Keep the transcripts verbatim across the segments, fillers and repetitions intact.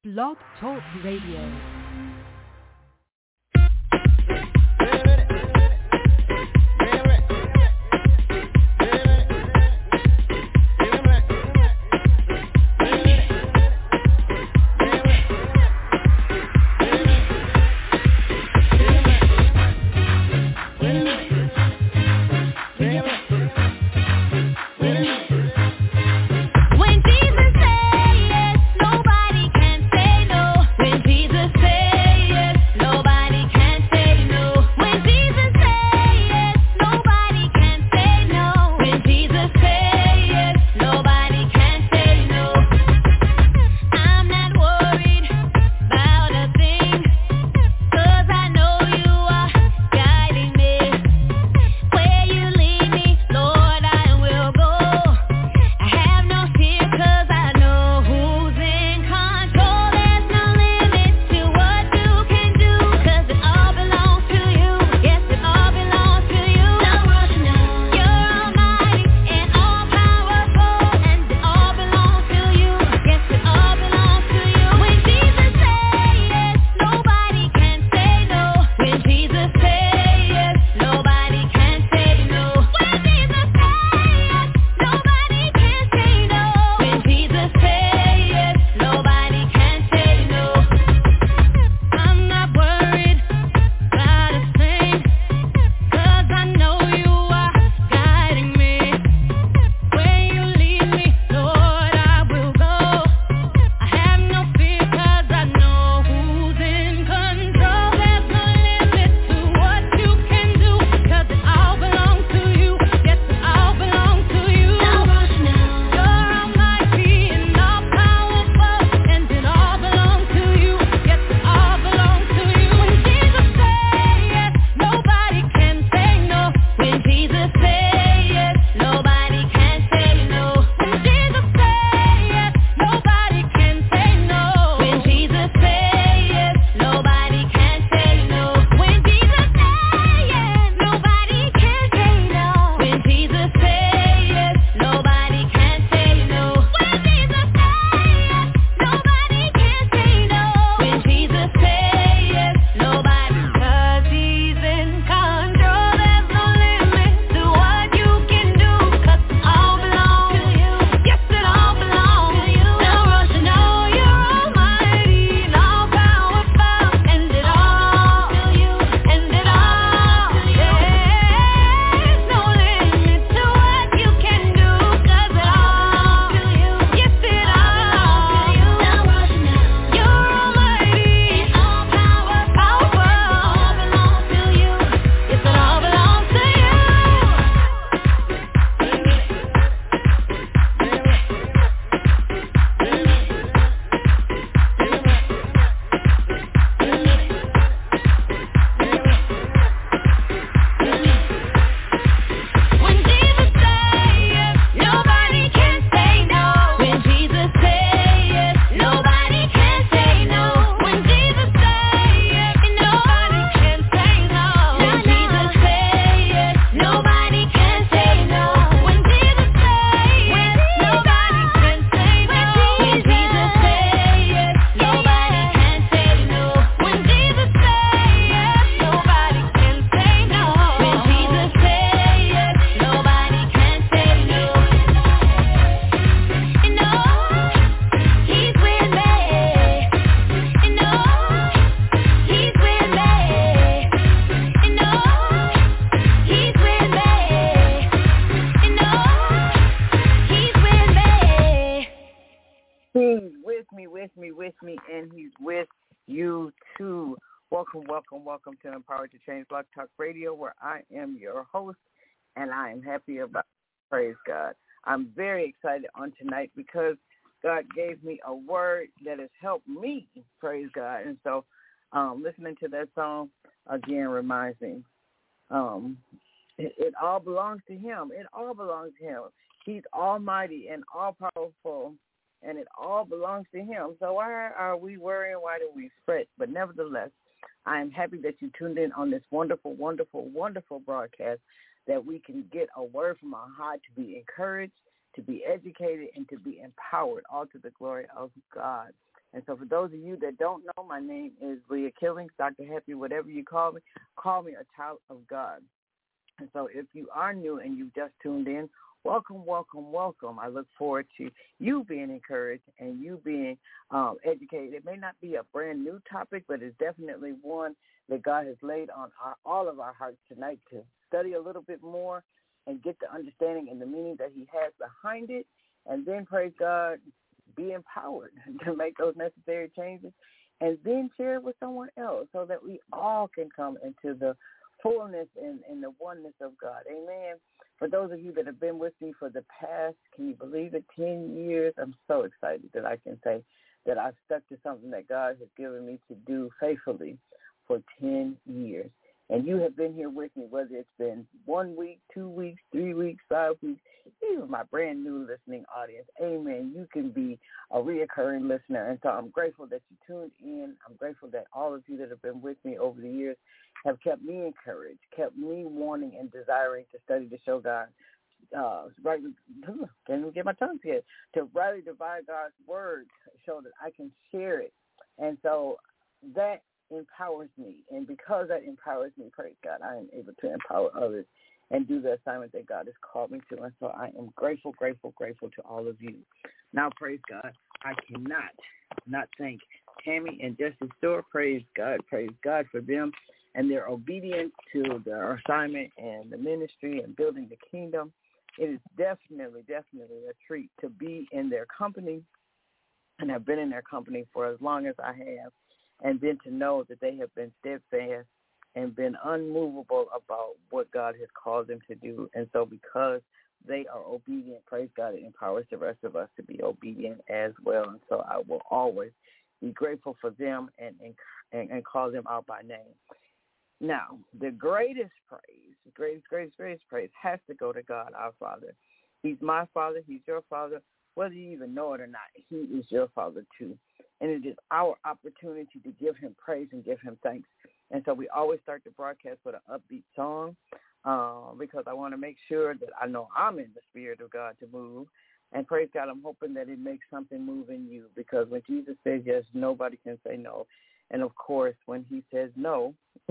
Blog Talk Radio. Welcome, welcome to Empowered to Change Blog Talk Radio, where I am your host, and I am happy about it. Praise God. I'm very excited on tonight because God gave me a word that has helped me, praise God. And so um, listening to that song, again, reminds me, um, it, it all belongs to him. It all belongs to him. He's almighty and all-powerful, and it all belongs to him. So why are we worrying? Why do we fret? But nevertheless, I am happy that you tuned in on this wonderful, wonderful, wonderful broadcast, that we can get a word from our heart to be encouraged, to be educated, and to be empowered, all to the glory of God. And so for those of you that don't know, my name is Leah Killings, Doctor Happy, whatever you call me. Call me a child of God. And so if you are new and you just tuned in, welcome, welcome, welcome. I look forward to you being encouraged and you being um, educated. It may not be a brand new topic, but it's definitely one that God has laid on our, all of our hearts tonight to study a little bit more and get the understanding and the meaning that he has behind it. And then, praise God, be empowered to make those necessary changes and then share it with someone else so that we all can come into the fullness and, and the oneness of God. Amen. For those of you that have been with me for the past, can you believe it, ten years, I'm so excited that I can say that I've stuck to something that God has given me to do faithfully for ten years. And you have been here with me, whether it's been one week, two weeks, three weeks, five weeks, even my brand new listening audience. Amen. You can be a reoccurring listener. And so I'm grateful that you tuned in. I'm grateful that all of you that have been with me over the years have kept me encouraged, kept me wanting and desiring to study to show God, uh, right, can't even get my tongue here, to rightly divide God's word so that I can share it. And so that empowers me, and because that empowers me, praise God, I am able to empower others and do the assignment that God has called me to. And so I am grateful, grateful, grateful to all of you. Now, praise God, I cannot not thank Tammy and Justice Stewart. Praise God, praise God for them and their obedience to their assignment and the ministry and building the kingdom. It is definitely, definitely a treat to be in their company, and I've been in their company for as long as I have. And then to know that they have been steadfast and been unmovable about what God has called them to do. And so because they are obedient, praise God, it empowers the rest of us to be obedient as well. And so I will always be grateful for them and and, and call them out by name. Now, the greatest praise, the greatest, greatest, greatest praise has to go to God, our Father. He's my Father. He's your Father. Whether you even know it or not, he is your Father too. And it is our opportunity to give him praise and give him thanks. And so we always start the broadcast with an upbeat song uh, because I want to make sure that I know I'm in the spirit of God to move. And praise God, I'm hoping that it makes something move in you, because when Jesus says yes, nobody can say no. And, of course, when he says no,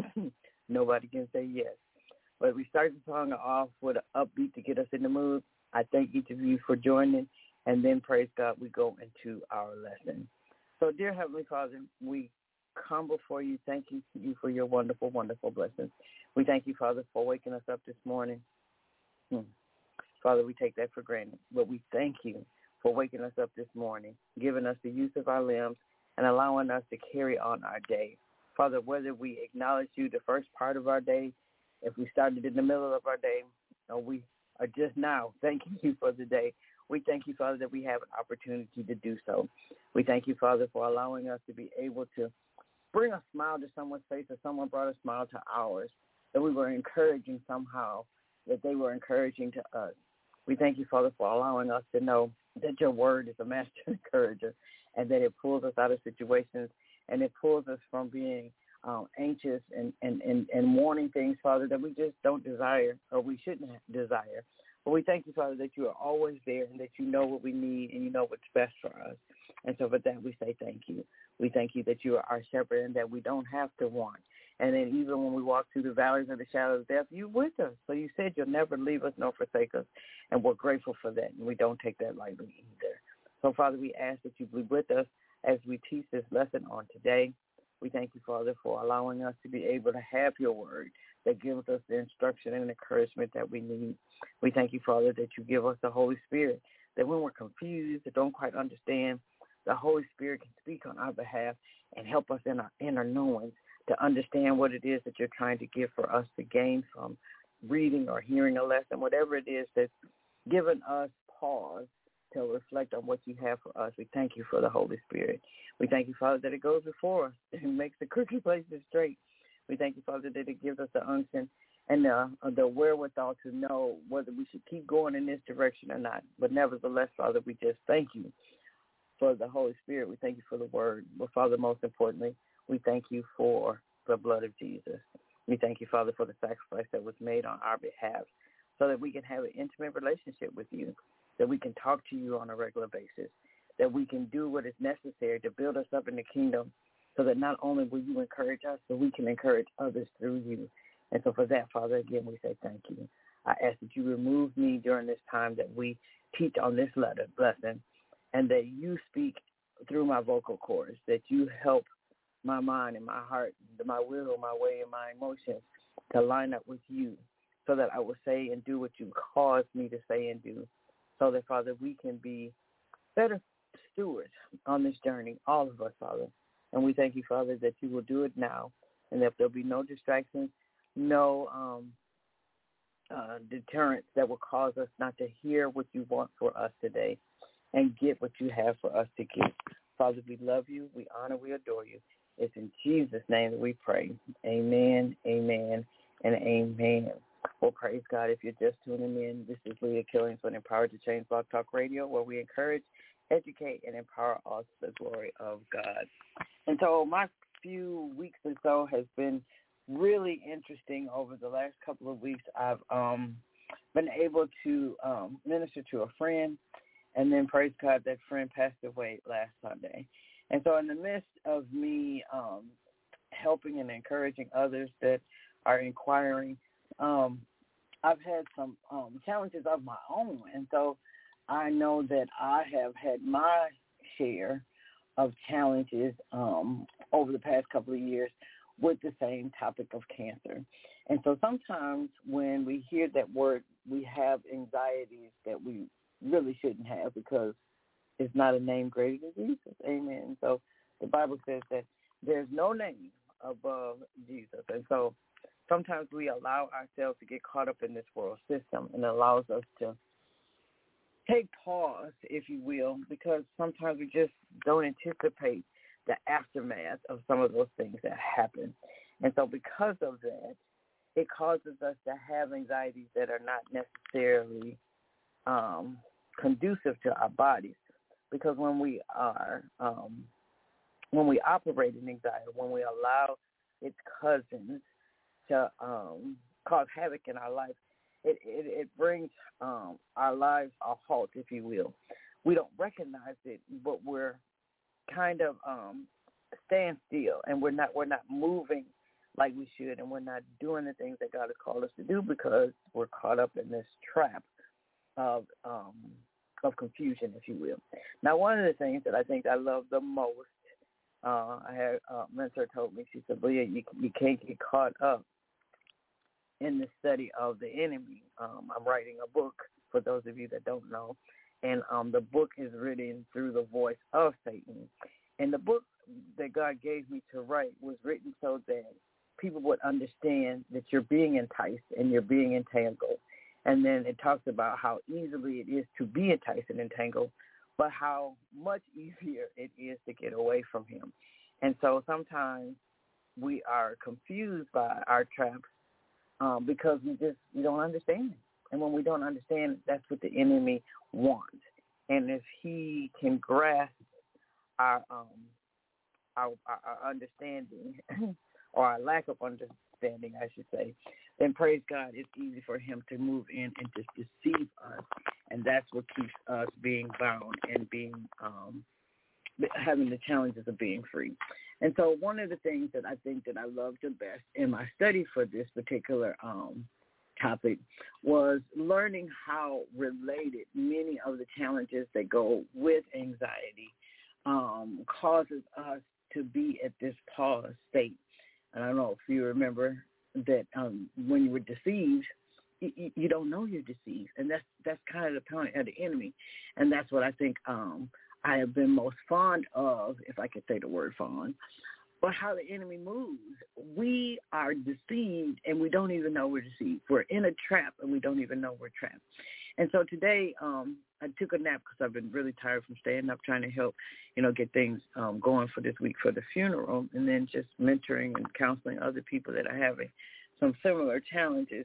nobody can say yes. But we start the song off with an upbeat to get us in the mood. I thank each of you for joining. And then, praise God, we go into our lesson. So, dear Heavenly Father, we come before you, thanking you for your wonderful, wonderful blessings. We thank you, Father, for waking us up this morning. Hmm. Father, we take that for granted, but we thank you for waking us up this morning, giving us the use of our limbs, and allowing us to carry on our day. Father, whether we acknowledge you the first part of our day, if we started in the middle of our day, or we are just now thanking you for the day, we thank you, Father, that we have an opportunity to do so. We thank you, Father, for allowing us to be able to bring a smile to someone's face, or someone brought a smile to ours, that we were encouraging somehow, that they were encouraging to us. We thank you, Father, for allowing us to know that your word is a master encourager, and that it pulls us out of situations, and it pulls us from being um, anxious and, and, and, and wanting things, Father, that we just don't desire, or we shouldn't desire. But we thank you, Father, that you are always there, and that you know what we need, and you know what's best for us. And so for that, we say thank you. We thank you that you are our shepherd, and that we don't have to want. And then even when we walk through the valleys of the shadow of death, you're with us. So you said you'll never leave us nor forsake us, and we're grateful for that, and we don't take that lightly either. So, Father, we ask that you be with us as we teach this lesson on today. We thank you, Father, for allowing us to be able to have your word that gives us the instruction and encouragement that we need. We thank you, Father, that you give us the Holy Spirit, that when we're confused or don't quite understand, the Holy Spirit can speak on our behalf and help us in our inner knowing to understand what it is that you're trying to give for us to gain from reading or hearing a lesson, whatever it is that's given us pause to reflect on what you have for us. We thank you for the Holy Spirit. We thank you, Father, that it goes before us and makes the crooked places straight. We thank you, Father, that it gives us the unction and the, the wherewithal to know whether we should keep going in this direction or not. But nevertheless, Father, we just thank you for the Holy Spirit. We thank you for the word. But, Father, most importantly, we thank you for the blood of Jesus. We thank you, Father, for the sacrifice that was made on our behalf so that we can have an intimate relationship with you, that we can talk to you on a regular basis, that we can do what is necessary to build us up in the kingdom so that not only will you encourage us, but we can encourage others through you. And so for that, Father, again, we say thank you. I ask that you remove me during this time that we teach on this letter, lesson, and that you speak through my vocal cords, that you help my mind and my heart, my will, my way, and my emotions to line up with you so that I will say and do what you cause me to say and do, so that, Father, we can be better stewards on this journey, all of us, Father. And we thank you, Father, that you will do it now, and that there'll be no distractions, no um, uh, deterrents that will cause us not to hear what you want for us today and get what you have for us to get. Father, we love you, we honor, we adore you. It's in Jesus' name that we pray. Amen, amen, and amen. Well, praise God. If you're just tuning in, this is Leah Killings on Empowered to Change Blog Talk Radio, where we encourage, educate, and empower us to the glory of God. And so my few weeks or so has been really interesting. Over the last couple of weeks, I've um, been able to um, minister to a friend, and then, praise God, that friend passed away last Sunday. And so in the midst of me um, helping and encouraging others that are inquiring, um, I've had some um, challenges of my own. And so I know that I have had my share of challenges um, over the past couple of years with the same topic of cancer. And so sometimes when we hear that word, we have anxieties that we really shouldn't have, because it's not a name greater than Jesus. Amen. So the Bible says that there's no name above Jesus. And so sometimes we allow ourselves to get caught up in this world system, and it allows us to take pause, if you will, because sometimes we just don't anticipate the aftermath of some of those things that happen. And so because of that, it causes us to have anxieties that are not necessarily um, conducive to our bodies. Because when we are, um, when we operate in anxiety, when we allow its cousins to um, cause havoc in our life, it, it, it brings um, our lives a halt, if you will. We don't recognize it, but we're kind of um, stand still, and we're not we're not moving like we should, and we're not doing the things that God has called us to do because we're caught up in this trap of um, of confusion, if you will. Now, one of the things that I think I love the most, uh, I had a mentor told me, she said, Leah, you, you can't get caught up in the study of the enemy. Um, I'm writing a book, for those of you that don't know, and um, the book is written through the voice of Satan. And the book that God gave me to write was written so that people would understand that you're being enticed and you're being entangled. And then it talks about how easily it is to be enticed and entangled, but how much easier it is to get away from him. And so sometimes we are confused by our traps um, because we just we don't understand it. And when we don't understand it, that's what the enemy wants. And if he can grasp our um, our, our, our understanding or our lack of understanding, I should say, then praise God, it's easy for him to move in and just deceive us. And that's what keeps us being bound and being um, having the challenges of being free. And so one of the things that I think that I loved the best in my study for this particular um, topic was learning how related many of the challenges that go with anxiety um, causes us to be at this pause state. And I don't know if you remember that um, when you were deceived, you, you don't know you're deceived. And that's that's kind of the point of the enemy. And that's what I think um, I have been most fond of, if I could say the word fond, but how the enemy moves. We are deceived, and we don't even know we're deceived. We're in a trap, and we don't even know we're trapped. And so today um, I took a nap because I've been really tired from staying up trying to help, you know, get things um, going for this week for the funeral, and then just mentoring and counseling other people that are having some similar challenges.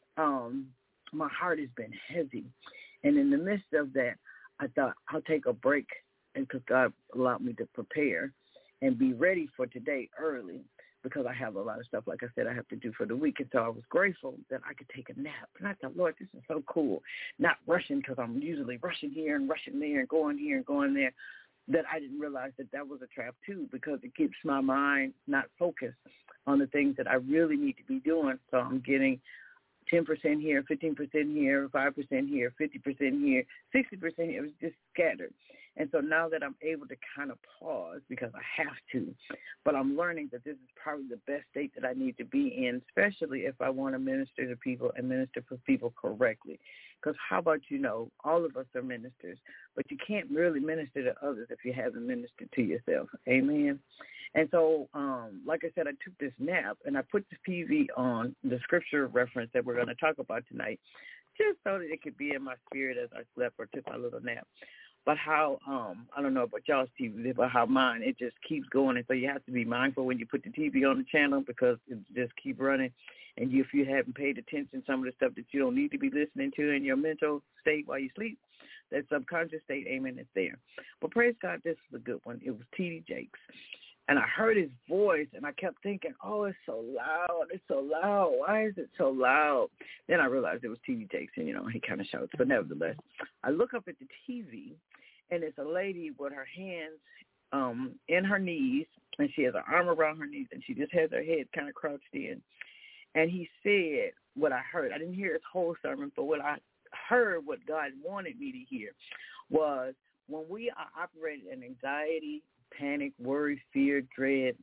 Um, my heart has been heavy. And in the midst of that, I thought I'll take a break, and because God allowed me to prepare and be ready for today early, because I have a lot of stuff, like I said, I have to do for the week. And so I was grateful that I could take a nap. And I thought, Lord, this is so cool. Not rushing, because I'm usually rushing here and rushing there and going here and going there. that I didn't realize that that was a trap too, because it keeps my mind not focused on the things that I really need to be doing. So I'm getting ten percent here, fifteen percent here, five percent here, fifty percent here, sixty percent here. It was just scattered. And so now that I'm able to kind of pause, because I have to, but I'm learning that this is probably the best state that I need to be in, especially if I want to minister to people and minister for people correctly. Because how about, you know, all of us are ministers, but you can't really minister to others if you haven't ministered to yourself. Amen. And so, um, like I said, I took this nap, and I put the T V on, the scripture reference that we're going to talk about tonight, just so that it could be in my spirit as I slept or took my little nap. But how, um, I don't know about y'all's T V, but how mine, it just keeps going. And so you have to be mindful when you put the T V on the channel, because it just keep running. And you, if you haven't paid attention, some of the stuff that you don't need to be listening to in your mental state while you sleep, that subconscious state, amen, is there. But praise God, this is a good one. It was T D Jakes. And I heard his voice, and I kept thinking, oh, it's so loud. It's so loud. Why is it so loud? Then I realized it was T D Jakes, and, you know, he kind of shouts. But nevertheless, I look up at the T V, and it's a lady with her hands um, in her knees, and she has her arm around her knees, and she just has her head kind of crouched in. And he said what I heard. I didn't hear his whole sermon, but what I heard, what God wanted me to hear, was when we are operating in anxiety, panic, worry, fear, dread,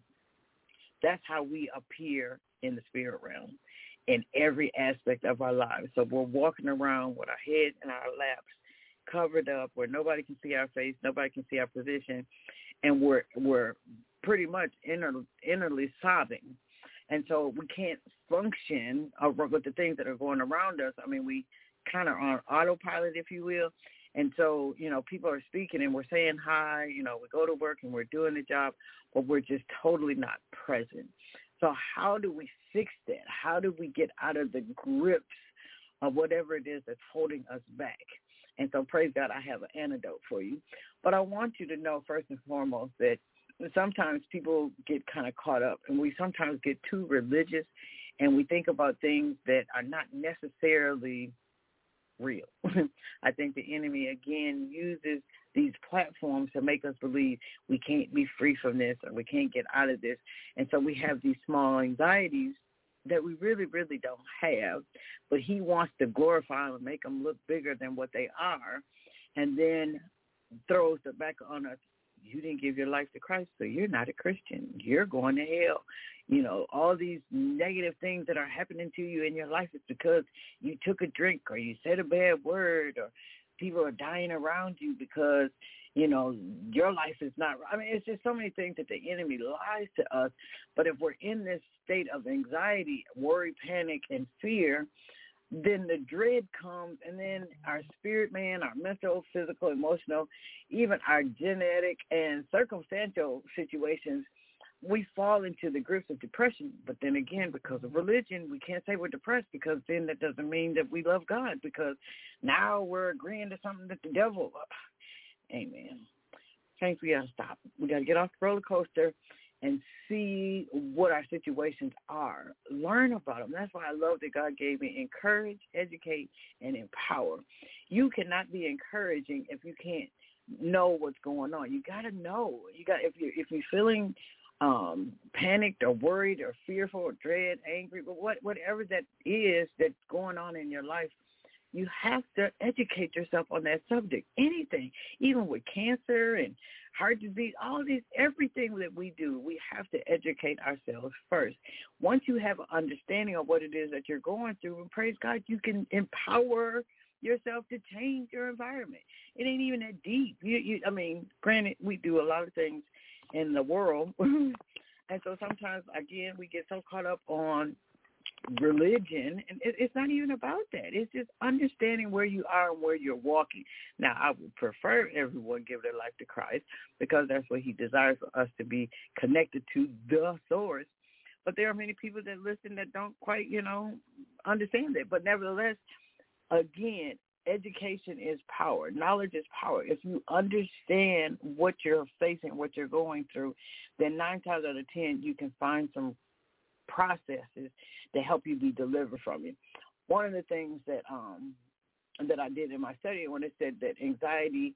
that's how we appear in the spirit realm in every aspect of our lives. So we're walking around with our heads in our laps, covered up, where nobody can see our face, nobody can see our position, and we're we're pretty much inner, innerly sobbing. And so we can't function with the things that are going around us. I mean, we kind of on autopilot, if you will. And so, you know, people are speaking and we're saying hi, you know, we go to work and we're doing the job, but we're just totally not present. So how do we fix that? How do we get out of the grips of whatever it is that's holding us back? And so, praise God, I have an antidote for you. But I want you to know, first and foremost, that sometimes people get kind of caught up, and we sometimes get too religious, and we think about things that are not necessarily real. I think the enemy, again, uses these platforms to make us believe we can't be free from this or we can't get out of this. And so we have these small anxieties that we really, really don't have, but he wants to glorify them and make them look bigger than what they are, and then throws it back on us. You didn't give your life to Christ, so you're not a Christian. You're going to hell. You know, all these negative things that are happening to you in your life is because you took a drink or you said a bad word, or people are dying around you because, you know, your life is not, I mean, it's just so many things that the enemy lies to us. But if we're in this state of anxiety, worry, panic, and fear, then the dread comes, and then our spirit man, our mental, physical, emotional, even our genetic and circumstantial situations, we fall into the grips of depression. But then again, because of religion, we can't say we're depressed, because then that doesn't mean that we love God, because now we're agreeing to something that the devil, amen. Saints, we got to stop. We got to get off the roller coaster and see what our situations are. Learn about them. That's why I love that God gave me encourage, educate, and empower. You cannot be encouraging if you can't know what's going on. You got to know. You got if you if you're feeling um, panicked or worried or fearful or dread, angry, but what whatever that is that's going on in your life, you have to educate yourself on that subject. Anything, even with cancer and heart disease, all these, everything that we do, we have to educate ourselves first. Once you have an understanding of what it is that you're going through, and praise God, you can empower yourself to change your environment. It ain't even that deep. You, you, I mean, granted, we do a lot of things in the world, and so sometimes, again, we get so caught up on religion, and it, it's not even about that. It's just understanding where you are and where you're walking. Now, I would prefer everyone give their life to Christ, because that's what he desires for us to be connected to the source. But there are many people that listen that don't quite, you know, understand it. But nevertheless, again, education is power. Knowledge is power. If you understand what you're facing, what you're going through, then nine times out of ten, you can find some processes to help you be delivered from it. One of the things that um that I did in my study, when it said that anxiety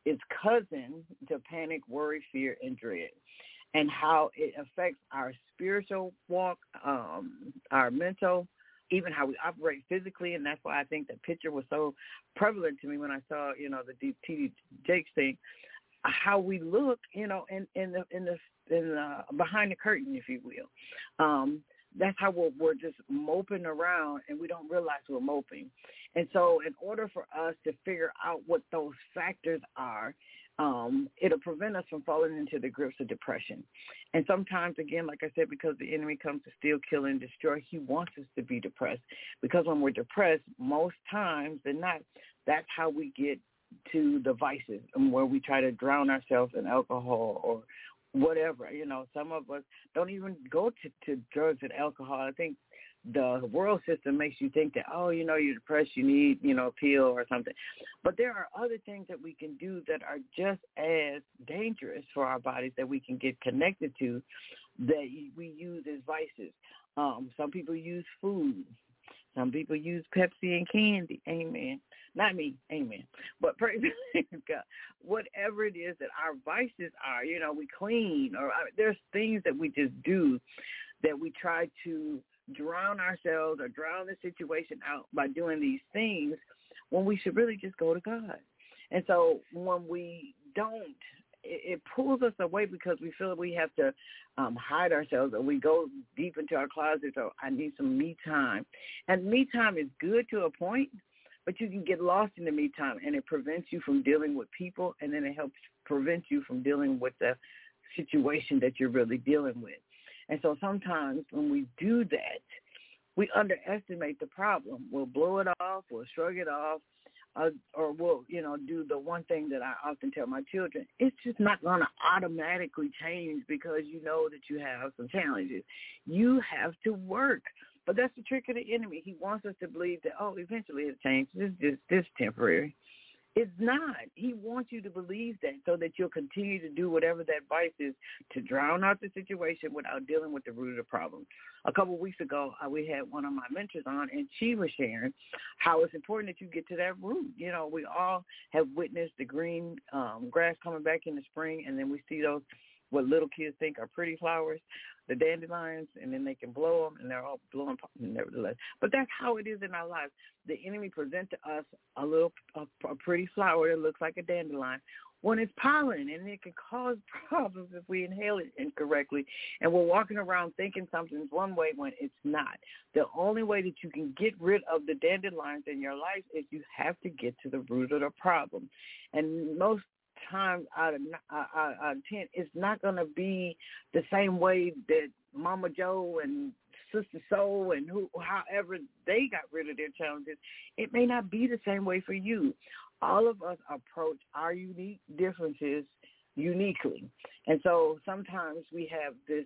is cousin to panic, worry, fear, and dread, and how it affects our spiritual walk, um, our mental, even how we operate physically. And that's why I think that picture was so prevalent to me when I saw, you know, the T D Jakes thing, how we look, you know, in, in the, in the, in the, behind the curtain, if you will. Um, that's how we're, we're just moping around and we don't realize we're moping. And so in order for us to figure out what those factors are, Um, it'll prevent us from falling into the grips of depression. And sometimes, again, like I said, because the enemy comes to steal, kill, and destroy, he wants us to be depressed. Because when we're depressed, most times than not, that's how we get to the vices, and where we try to drown ourselves in alcohol or whatever. You know, some of us don't even go to, to drugs and alcohol. I think the world system makes you think that, oh, you know, you're depressed, you need, you know, a pill or something. But there are other things that we can do that are just as dangerous for our bodies that we can get connected to that we use as vices. Um, some people use food. Some people use Pepsi and candy. Amen. Not me. Amen. But praise God. Whatever it is that our vices are, you know, we clean, or uh, there's things that we just do that we try to drown ourselves or drown the situation out by doing these things when we should really just go to God. And so when we don't, it, it pulls us away because we feel we have to um, hide ourselves, or we go deep into our closets, or I need some me time. And me time is good to a point, but you can get lost in the me time, and it prevents you from dealing with people, and then it helps prevent you from dealing with the situation that you're really dealing with. And so sometimes when we do that, we underestimate the problem. We'll blow it off, we'll shrug it off, uh, or we'll, you know, do the one thing that I often tell my children. It's just not going to automatically change because you know that you have some challenges. You have to work. But that's the trick of the enemy. He wants us to believe that, oh, eventually it'll change. This is this, this temporary. It's not. He wants you to believe that so that you'll continue to do whatever that vice is to drown out the situation without dealing with the root of the problem. A couple of weeks ago, uh, we had one of my mentors on, and she was sharing how it's important that you get to that root. You know, we all have witnessed the green um, grass coming back in the spring, and then we see those what little kids think are pretty flowers, the dandelions, and then they can blow them, and they're all blowing nevertheless. But that's how it is in our lives. The enemy presents to us a little a, a pretty flower that looks like a dandelion when it's pollen, and it can cause problems if we inhale it incorrectly, and we're walking around thinking something's one way when it's not. The only way that you can get rid of the dandelions in your life is you have to get to the root of the problem. And most times out of, uh, out of ten, it's not going to be the same way that Mama Joe and Sister Soul and who, however they got rid of their challenges. It may not be the same way for you. All of us approach our unique differences uniquely. And so sometimes we have this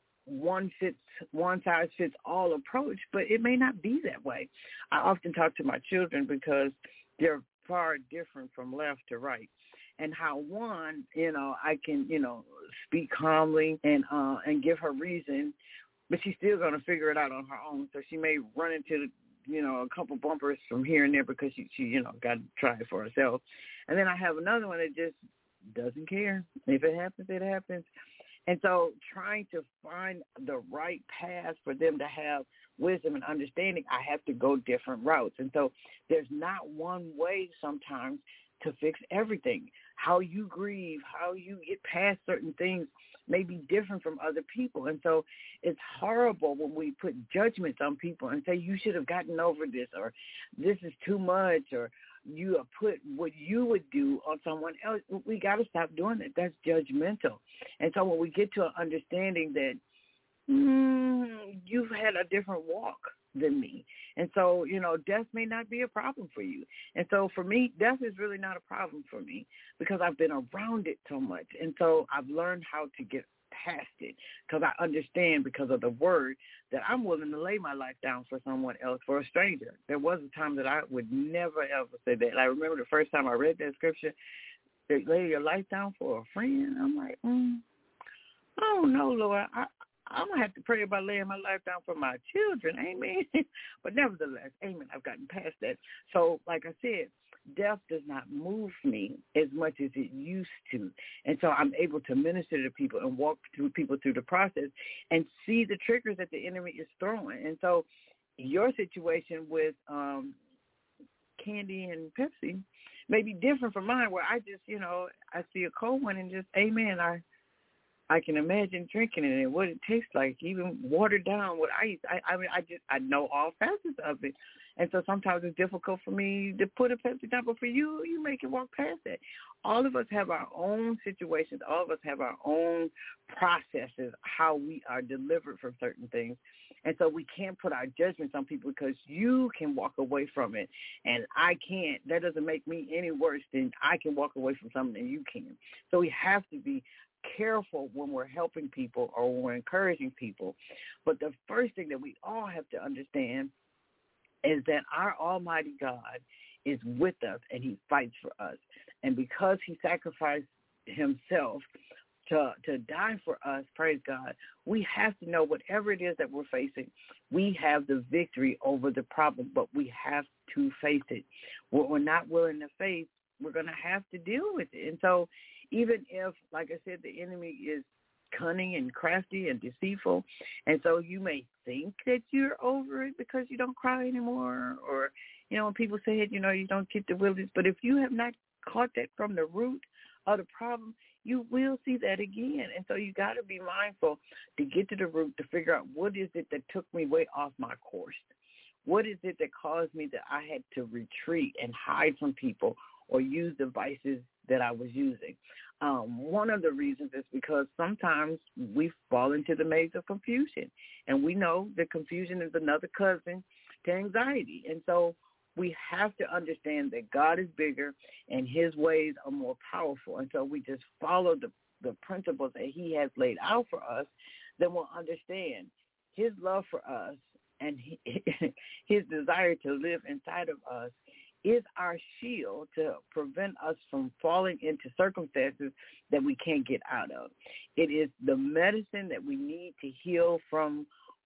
one fits, one size fits all approach, but it may not be that way. I often talk to my children because they're far different from left to right. And how one, you know, I can, you know, speak calmly and uh, and give her reason, but she's still going to figure it out on her own. So she may run into, you know, a couple bumpers from here and there because she, she you know, got to try it for herself. And then I have another one that just doesn't care. If it happens, it happens. And so trying to find the right path for them to have wisdom and understanding, I have to go different routes. And so there's not one way sometimes to fix everything. How you grieve, how you get past certain things may be different from other people. And so it's horrible when we put judgments on people and say, you should have gotten over this, or this is too much, or you have put what you would do on someone else. We got to stop doing that. That's judgmental. And so when we get to an understanding that mm, you've had a different walk than me, and so, you know, death may not be a problem for you. And so for me, death is really not a problem for me because I've been around it so much. And so I've learned how to get past it because I understand, because of the word, that I'm willing to lay my life down for someone else, for a stranger. There was a time that I would never, ever say that. And I remember the first time I read that scripture, they lay your life down for a friend. I'm like, mm, I don't know, Lord. I, I'm going to have to pray about laying my life down for my children. Amen. But nevertheless, amen, I've gotten past that. So like I said, death does not move me as much as it used to. And so I'm able to minister to people and walk through people through the process and see the triggers that the enemy is throwing. And so your situation with um, candy and Pepsi may be different from mine, where I just, you know, I see a cold one and just, amen, I I can imagine drinking it and what it tastes like, even watered down with ice. I, I mean, I just, I know all facets of it. And so sometimes it's difficult for me to put a Pepsi down, but for you, you make it walk past that. All of us have our own situations. All of us have our own processes, how we are delivered from certain things. And so we can't put our judgments on people because you can walk away from it and I can't. That doesn't make me any worse than I can walk away from something and you can. So we have to be careful when we're helping people or when we're encouraging people. But the first thing that we all have to understand is that our Almighty God is with us and he fights for us. And because he sacrificed himself to to die for us, praise God, we have to know whatever it is that we're facing, we have the victory over the problem, but we have to face it. What we're not willing to face, we're going to have to deal with it. And so even if, like I said, the enemy is cunning and crafty and deceitful, and so you may think that you're over it because you don't cry anymore, or, you know, when people say it, you know, you don't get the willies, but if you have not caught that from the root of the problem, you will see that again. And so you got to be mindful to get to the root, to figure out what is it that took me way off my course. What is it that caused me that I had to retreat and hide from people or use devices that I was using? Um, one of the reasons is because sometimes we fall into the maze of confusion, and we know that confusion is another cousin to anxiety. And so we have to understand that God is bigger and his ways are more powerful. And so we just follow the, the principles that he has laid out for us, then we'll understand his love for us and he, his desire to live inside of us is our shield to prevent us from falling into circumstances that we can't get out of. It is the medicine that we need to heal from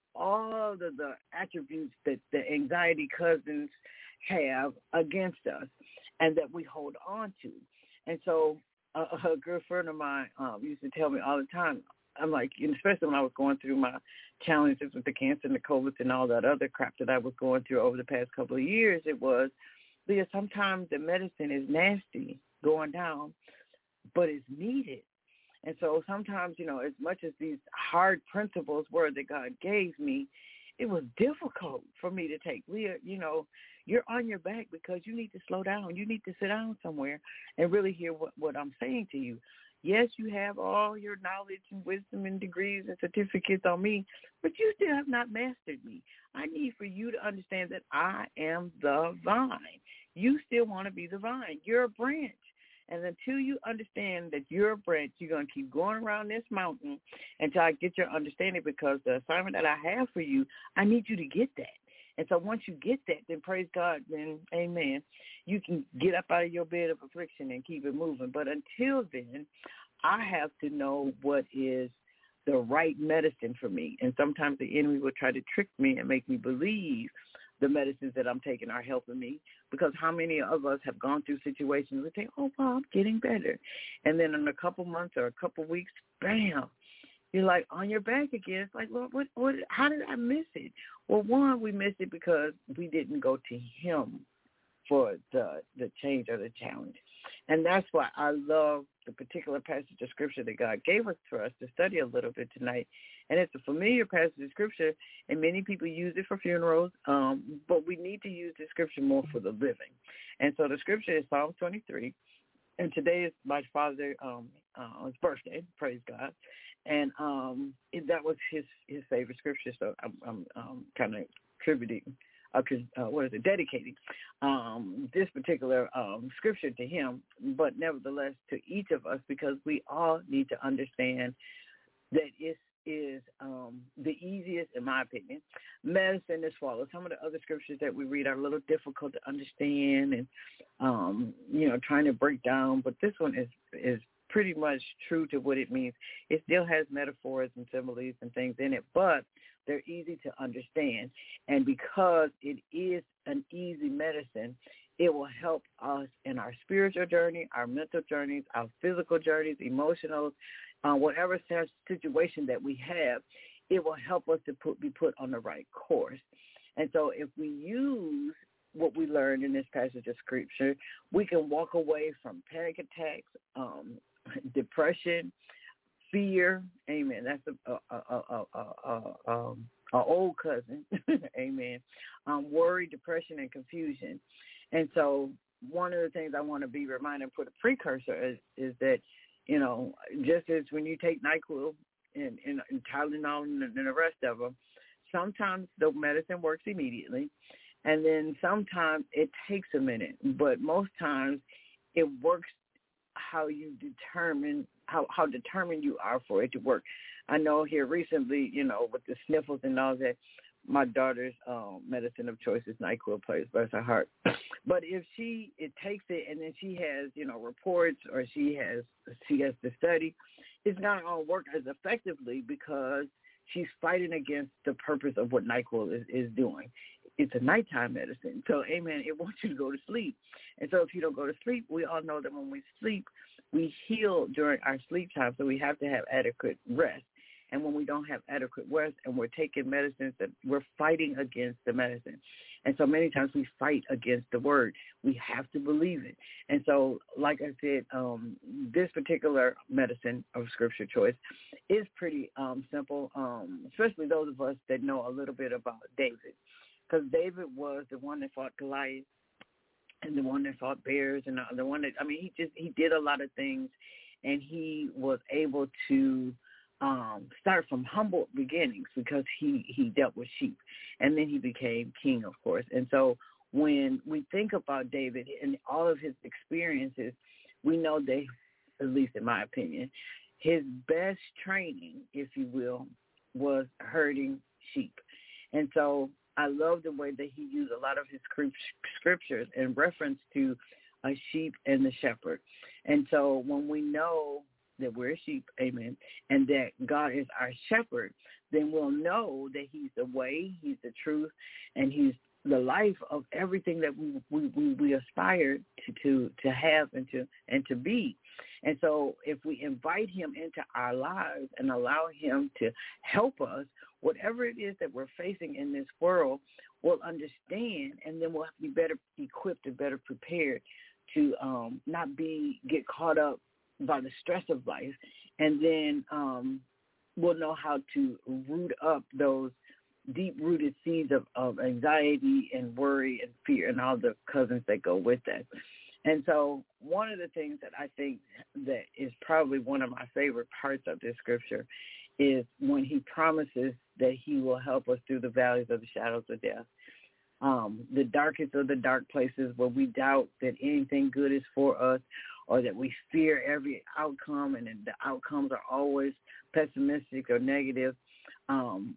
all of the attributes that the anxiety cousins have against us and that we hold on to. And so uh, a good friend of mine um, used to tell me all the time, I'm like, especially when I was going through my challenges with the cancer and the COVID and all that other crap that I was going through over the past couple of years, it was, because sometimes the medicine is nasty going down, but it's needed. And so sometimes, you know, as much as these hard principles were that God gave me, it was difficult for me to take. We are, you know, you're on your back because you need to slow down. You need to sit down somewhere and really hear what, what I'm saying to you. Yes, you have all your knowledge and wisdom and degrees and certificates on me, but you still have not mastered me. I need for you to understand that I am the vine. You still want to be the vine. You're a branch. And until you understand that you're a branch, you're going to keep going around this mountain until I get your understanding, because the assignment that I have for you, I need you to get that. And so once you get that, then praise God, then amen, you can get up out of your bed of affliction and keep it moving. But until then, I have to know what is the right medicine for me. And sometimes the enemy will try to trick me and make me believe the medicines that I'm taking are helping me, because how many of us have gone through situations where we think, oh, well, I'm getting better. And then in a couple months or a couple weeks, bam, you're like on your back again. It's like, Lord, what, what, how did I miss it? Well, one, we missed it because we didn't go to him for the the change or the challenge. And that's why I love the particular passage of Scripture that God gave us for us to study a little bit tonight. And it's a familiar passage of Scripture, and many people use it for funerals, um, but we need to use the Scripture more for the living. And so the Scripture is Psalm twenty-three, and today is my father's um, uh, his birthday, praise God. And um, it, that was his, his favorite Scripture, so I'm, I'm um, kind of attributing, uh, uh, what is it, dedicating um, this particular um, Scripture to him, but nevertheless to each of us, because we all need to understand that it is um, the easiest, in my opinion, medicine as follows. Some of the other scriptures that we read are a little difficult to understand and, um, you know, trying to break down, but this one is is pretty much true to what it means. It still has metaphors and similes and things in it, but they're easy to understand. And because it is an easy medicine, It will help us in our spiritual journey, our mental journeys, our physical journeys, emotional, uh, whatever situation that we have. It will help us to put, be put on the right course. And so if we use what we learned in this passage of Scripture, we can walk away from panic attacks, um, depression, fear. Amen. That's a, a, a, a, a, a, um, a old cousin. Amen. Um, worry, depression, and confusion. And so one of the things I want to be reminded, put a precursor is, is that, you know, just as when you take NyQuil and, and, and Tylenol and, and the rest of them, sometimes the medicine works immediately, and then sometimes it takes a minute. But most times it works how you determine, how, how determined you are for it to work. I know here recently, you know, with the sniffles and all that, my daughter's um, medicine of choice is NyQuil, plays bless her heart. But if she it takes it and then she has, you know, reports or she has she has to study, it's not going to work as effectively because she's fighting against the purpose of what NyQuil is, is doing. It's a nighttime medicine. So, amen, it wants you to go to sleep. And so if you don't go to sleep, we all know that when we sleep, we heal during our sleep time, so we have to have adequate rest. And when we don't have adequate rest and we're taking medicines, that we're fighting against the medicine. And so many times we fight against the word. We have to believe it. And so, like I said, um, this particular medicine of Scripture choice is pretty um, simple, um, especially those of us that know a little bit about David. Because David was the one that fought Goliath and the one that fought bears and the one that, I mean, he just, he did a lot of things, and he was able to Um, start from humble beginnings because he, he dealt with sheep, and then he became king, of course. And so when we think about David and all of his experiences, we know that, at least in my opinion, his best training, if you will, was herding sheep. And so I love the way that he used a lot of his scriptures in reference to a sheep and the shepherd. And so when we know that we're sheep, amen, and that God is our shepherd, then we'll know that he's the way, he's the truth, and he's the life of everything that we we, we, we aspire to, to to have and to and to be. And so if we invite him into our lives and allow him to help us, whatever it is that we're facing in this world, we'll understand, and then we'll have to be better equipped and better prepared to um, not be get caught up by the stress of life, and then um, we'll know how to root up those deep-rooted seeds of, of anxiety and worry and fear and all the cousins that go with that. And so one of the things that I think that is probably one of my favorite parts of this scripture is when he promises that he will help us through the valleys of the shadows of death. Um, the darkest of the dark places where we doubt that anything good is for us, or that we fear every outcome and the outcomes are always pessimistic or negative, um,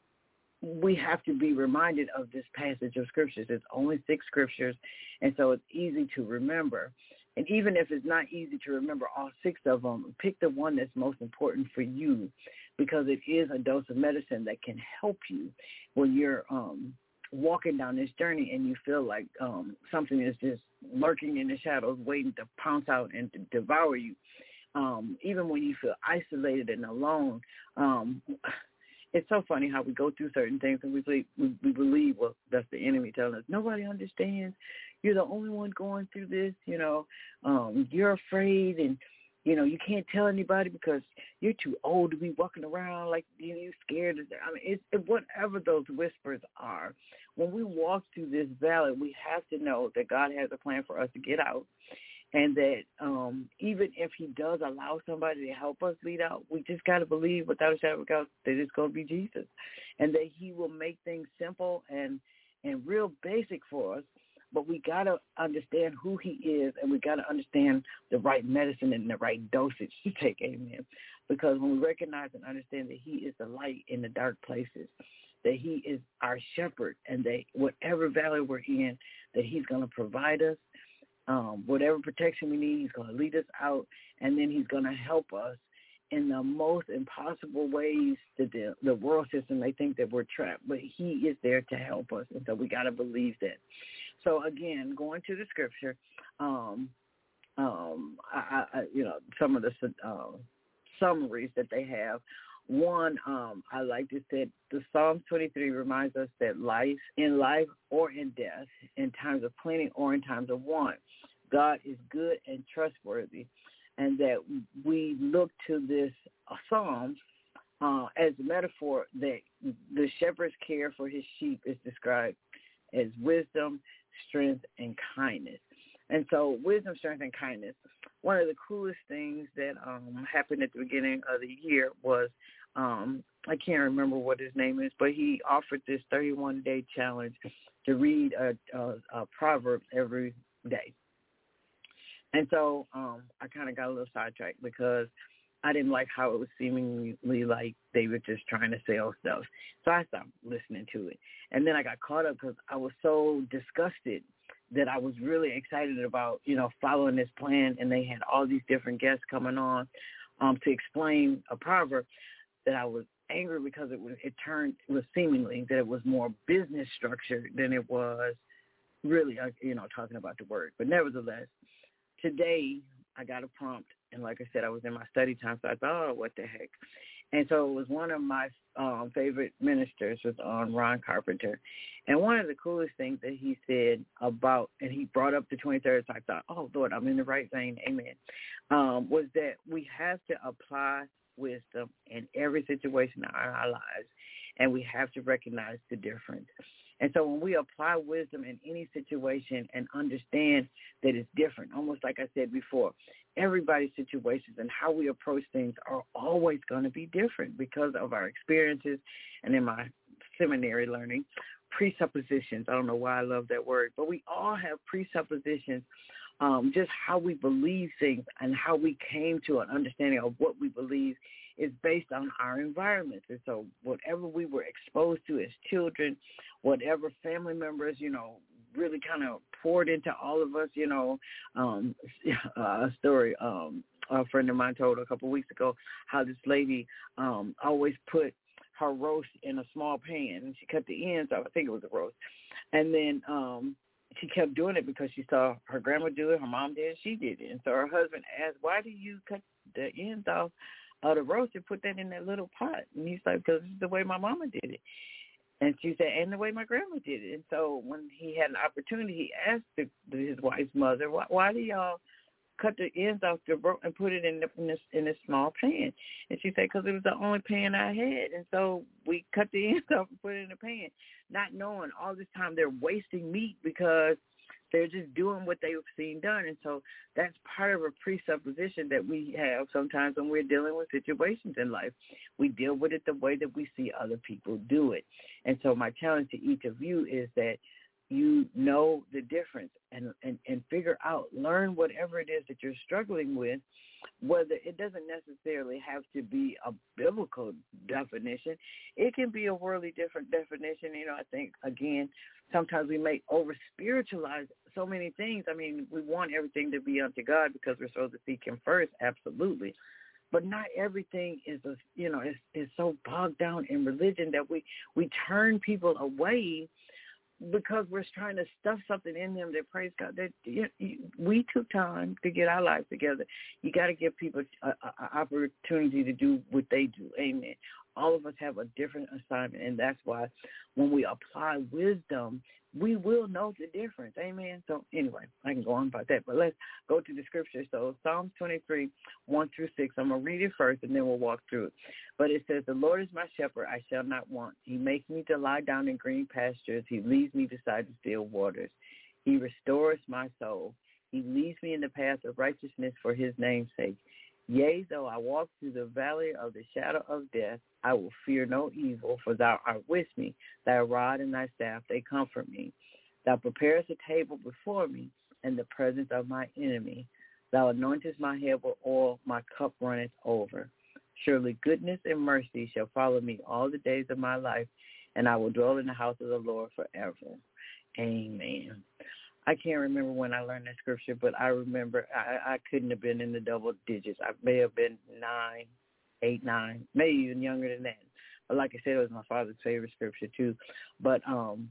we have to be reminded of this passage of scriptures. It's only six scriptures, and so it's easy to remember. And even if it's not easy to remember all six of them, pick the one that's most important for you, because it is a dose of medicine that can help you when you're um, walking down this journey and you feel like um, something is just lurking in the shadows waiting to pounce out and to devour you. Um, even when you feel isolated and alone, um, it's so funny how we go through certain things and we believe, we, we believe, well, that's the enemy telling us, nobody understands. You're the only one going through this, you know. Um, you're afraid and, you know, you can't tell anybody because you're too old to be walking around like you know, you're scared. I mean, it's, it, whatever those whispers are, when we walk through this valley, we have to know that God has a plan for us to get out, and that um, even if he does allow somebody to help us lead out, we just got to believe without a shadow of a doubt that it's going to be Jesus, and that he will make things simple and, and real basic for us. But we got to understand who he is, and we got to understand the right medicine and the right dosage to take, amen. Because when we recognize and understand that he is the light in the dark places, that he is our shepherd, and that whatever valley we're in, that he's going to provide us, um, whatever protection we need, he's going to lead us out, and then he's going to help us in the most impossible ways that the, the world system, they think that we're trapped, but he is there to help us. And so we got to believe that. So again, going to the scripture, um, um, I, I, you know, some of the uh, summaries that they have. One, um, I like to say the Psalms twenty-three reminds us that life, in life or in death, in times of plenty or in times of want, God is good and trustworthy, and that we look to this uh, Psalms uh, as a metaphor that the shepherd's care for his sheep is described as wisdom, strength, and kindness. And so wisdom, strength, and kindness. One of the coolest things that um, happened at the beginning of the year was, um, I can't remember what his name is, but he offered this thirty-one day challenge to read a, a, a proverb every day. And so um, I kind of got a little sidetracked because I didn't like how it was seemingly like they were just trying to sell stuff. So I stopped listening to it. And then I got caught up because I was so disgusted that I was really excited about, you know, following this plan. And they had all these different guests coming on um, to explain a proverb, that I was angry because it was, it turned, it was seemingly that it was more business structured than it was really, uh, you know, talking about the word. But nevertheless, today I got a prompt. And like I said, I was in my study time, so I thought, oh, what the heck. And so it was one of my um, favorite ministers was on Ron Carpenter. And one of the coolest things that he said about, and he brought up the twenty-third, so I thought, oh, Lord, I'm in the right vein, amen, um, was that we have to apply wisdom in every situation in our lives, and we have to recognize the difference. And so when we apply wisdom in any situation and understand that it's different, almost like I said before, everybody's situations and how we approach things are always going to be different because of our experiences. And in my seminary learning, presuppositions, I don't know why I love that word, but we all have presuppositions, um, just how we believe things and how we came to an understanding of what we believe is based on our environments. And so whatever we were exposed to as children, whatever family members, you know, really kind of poured into all of us, you know, um, a story um, a friend of mine told a couple of weeks ago how this lady um, always put her roast in a small pan, and she cut the ends off. I think it was a roast. And then um, she kept doing it because she saw her grandma do it, her mom did it, she did it. And so her husband asked, why do you cut the ends off of the roast and put that in that little pot? And he's like, because this is the way my mama did it. And she said, and the way my grandma did it. And so when he had an opportunity, he asked the, his wife's mother, why, why do y'all cut the ends off the rope and put it in the, in this in this small pan? And she said, because it was the only pan I had. And so we cut the ends off and put it in the pan, not knowing all this time they're wasting meat because they're just doing what they've seen done. And so that's part of a presupposition that we have sometimes when we're dealing with situations in life. We deal with it the way that we see other people do it. And so my challenge to each of you is that you know the difference and, and, and figure out, learn whatever it is that you're struggling with, whether it doesn't necessarily have to be a biblical definition. It can be a worldly different definition. You know, I think, again, sometimes we may over-spiritualize so many things. I mean, we want everything to be unto God because we're supposed to seek him first, absolutely. But not everything is, a, you know, is, is so bogged down in religion that we, we turn people away because we're trying to stuff something in them that, praise God, that you, you, we took time to get our lives together. You got to give people an opportunity to do what they do. Amen. All of us have a different assignment, and that's why when we apply wisdom, we will know the difference. Amen. So anyway, I can go on about that, but let's go to the scripture. So Psalms twenty-three, one through six. I'm going to read it first, and then we'll walk through it. But it says, the Lord is my shepherd, I shall not want. He makes me to lie down in green pastures. He leads me beside the still waters. He restores my soul. He leads me in the path of righteousness for his name's sake. Yea, though I walk through the valley of the shadow of death, I will fear no evil, for thou art with me. Thy rod and thy staff, they comfort me. Thou preparest a table before me in the presence of my enemy. Thou anointest my head with oil, my cup runneth over. Surely goodness and mercy shall follow me all the days of my life, and I will dwell in the house of the Lord forever. Amen. I can't remember when I learned that scripture, but I remember I, I couldn't have been in the double digits. I may have been nine, eight, nine, maybe even younger than that. But like I said, it was my father's favorite scripture too. But um,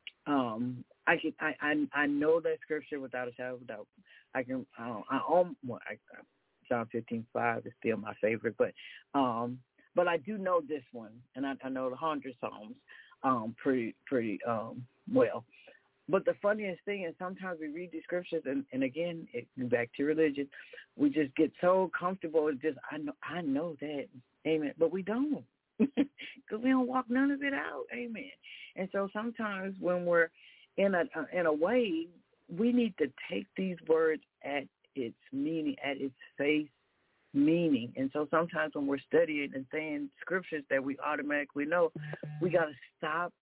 um, I can I, I I know that scripture without a shadow of a doubt. I can uh, I um well, I, John fifteen five is still my favorite, but um, but I do know this one, and I, I know the hundred Psalms um pretty pretty um well. But the funniest thing is sometimes we read these scriptures, and, and again, it, back to religion, we just get so comfortable. It's just, I know, I know that, amen. But we don't, because we don't walk none of it out, amen. And so sometimes when we're in a uh, in a way, we need to take these words at its meaning, at its face meaning. And so sometimes when we're studying and saying scriptures that we automatically know, we got to stop,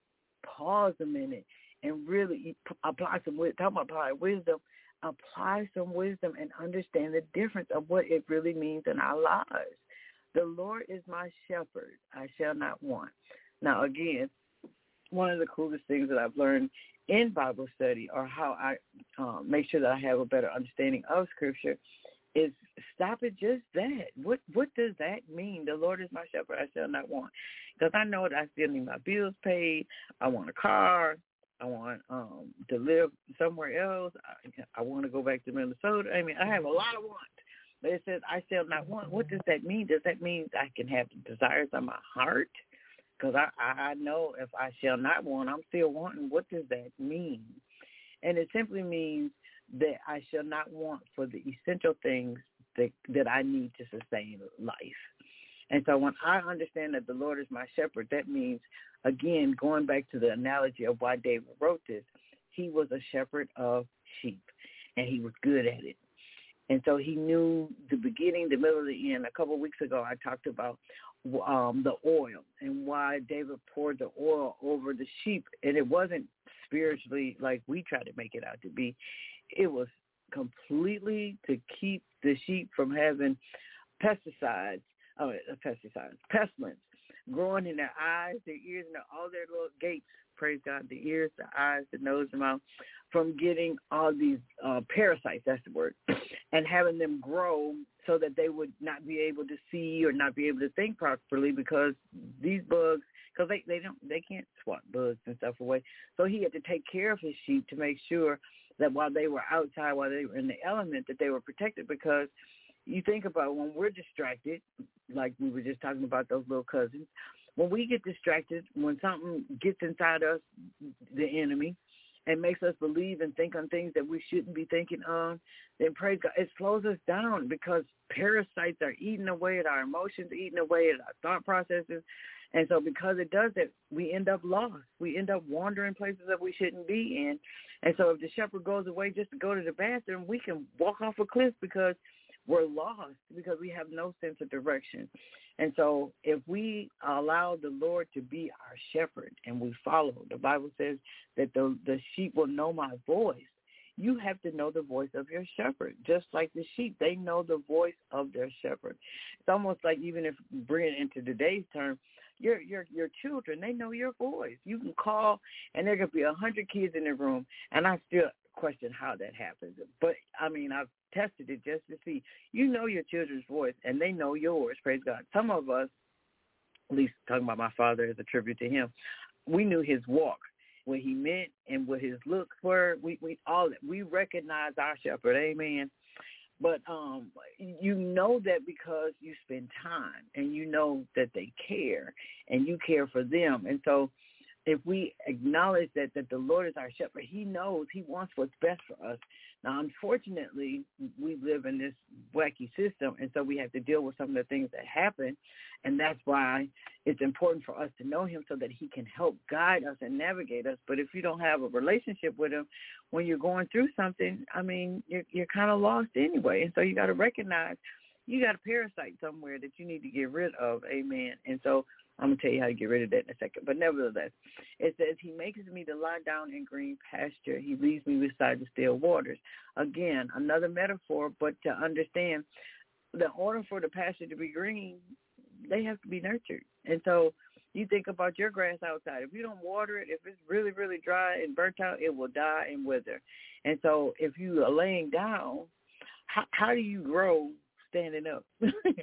pause a minute, and really apply some wisdom. Talk about apply wisdom. Apply some wisdom and understand the difference of what it really means in our lives. The Lord is my shepherd; I shall not want. Now, again, one of the coolest things that I've learned in Bible study, or how I uh, make sure that I have a better understanding of Scripture, is stop at just that. What what does that mean? The Lord is my shepherd; I shall not want. Because I know that I still need my bills paid. I want a car. I want um, to live somewhere else. I, I want to go back to Minnesota. I mean, I have a lot of wants. But it says, I shall not want. What does that mean? Does that mean I can have the desires of my heart? Because I, I know if I shall not want, I'm still wanting. What does that mean? And it simply means that I shall not want for the essential things that, that I need to sustain life. And so when I understand that the Lord is my shepherd, that means, again, going back to the analogy of why David wrote this, he was a shepherd of sheep, and he was good at it. And so he knew the beginning, the middle, the end. A couple of weeks ago, I talked about um, the oil and why David poured the oil over the sheep. And it wasn't spiritually like we try to make it out to be. It was completely to keep the sheep from having pesticides, uh, pesticides, pestilence, growing in their eyes, their ears, and their, all their little gates, praise God, the ears, the eyes, the nose, the mouth, from getting all these uh, parasites, that's the word, and having them grow so that they would not be able to see or not be able to think properly, because these bugs, because they, they don't, they can't swat bugs and stuff away. So he had to take care of his sheep to make sure that while they were outside, while they were in the element, that they were protected. Because you think about when we're distracted, like we were just talking about those little cousins, when we get distracted, when something gets inside us, the enemy, and makes us believe and think on things that we shouldn't be thinking on, then praise God, it slows us down, because parasites are eating away at our emotions, eating away at our thought processes. And so because it does that, we end up lost. We end up wandering places that we shouldn't be in. And so if the shepherd goes away just to go to the bathroom, we can walk off a cliff because we're lost, because we have no sense of direction. And so if we allow the Lord to be our shepherd and we follow, the Bible says that the, the sheep will know my voice. You have to know the voice of your shepherd, just like the sheep. They know the voice of their shepherd. It's almost like, even if bringing it into today's term, your your your children, they know your voice. You can call, and there could be a hundred kids in the room, and I still question how that happens. But, I mean, I've tested it just to see. You know your children's voice, and they know yours, praise God. Some of us, at least talking about my father as a tribute to him, we knew his walk, what he meant and what his looks were. We we all we recognize our shepherd, amen. But um, you know that because you spend time and you know that they care and you care for them. And so if we acknowledge that, that the Lord is our shepherd, he knows, he wants what's best for us. Now, unfortunately, we live in this wacky system, and so we have to deal with some of the things that happen, and that's why it's important for us to know him so that he can help guide us and navigate us. But if you don't have a relationship with him, when you're going through something, I mean, you're, you're kind of lost anyway, and so you got to recognize you got a parasite somewhere that you need to get rid of, amen. And so I'm going to tell you how to get rid of that in a second. But nevertheless, it says, he makes me to lie down in green pasture. He leads me beside the still waters. Again, another metaphor, but to understand, the order for the pasture to be green, they have to be nurtured. And so you think about your grass outside. If you don't water it, if it's really, really dry and burnt out, it will die and wither. And so if you are laying down, how, how do you grow standing up?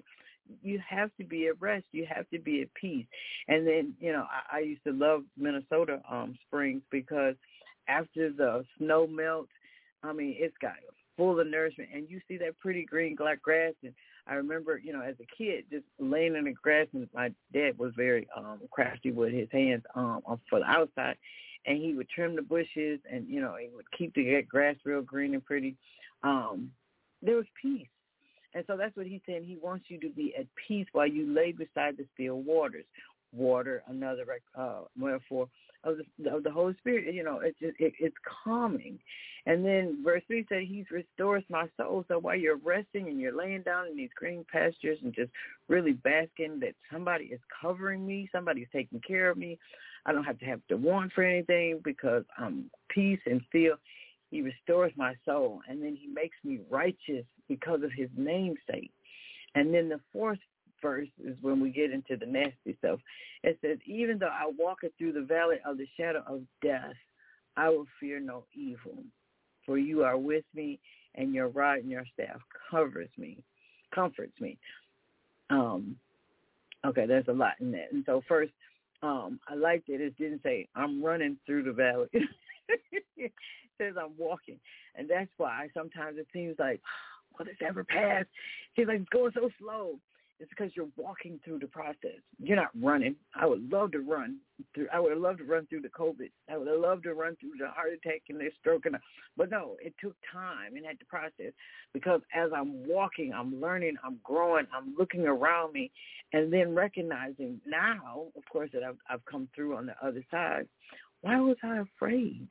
you have to be at rest. You have to be at peace. And then, you know, I, I used to love Minnesota um, springs because after the snow melts, I mean, it's got full of nourishment, and you see that pretty green black grass. And I remember, you know, as a kid, just laying in the grass, and my dad was very um, crafty with his hands um, for the outside, and he would trim the bushes, and, you know, he would keep the grass real green and pretty. Um, there was peace. And so that's what he's saying. He wants you to be at peace while you lay beside the still waters. Water, another uh, metaphor of the, of the Holy Spirit. You know, it's just, it, it's calming. And then verse three said, He restores my soul. So while you're resting and you're laying down in these green pastures and just really basking that somebody is covering me, somebody's taking care of me, I don't have to have to want for anything because I'm peace and still. He restores my soul, and then he makes me righteous because of his namesake. And then the fourth verse is when we get into the nasty stuff. It says, even though I walk through the valley of the shadow of death, I will fear no evil, for you are with me, and your rod and your staff covers me, comforts me. Um, okay, there's a lot in that. And so first, um, I liked it. It didn't say, I'm running through the valley. It says I'm walking. And that's why sometimes it seems like, will this ever pass? It seems like it's going so slow. It's because you're walking through the process. You're not running. I would love to run through. I would have loved to run through the COVID. I would have loved to run through the heart attack and the stroke. And the, but no, it took time and had to process because as I'm walking, I'm learning, I'm growing, I'm looking around me, and then recognizing now, of course, that I've, I've come through on the other side. Why was I afraid?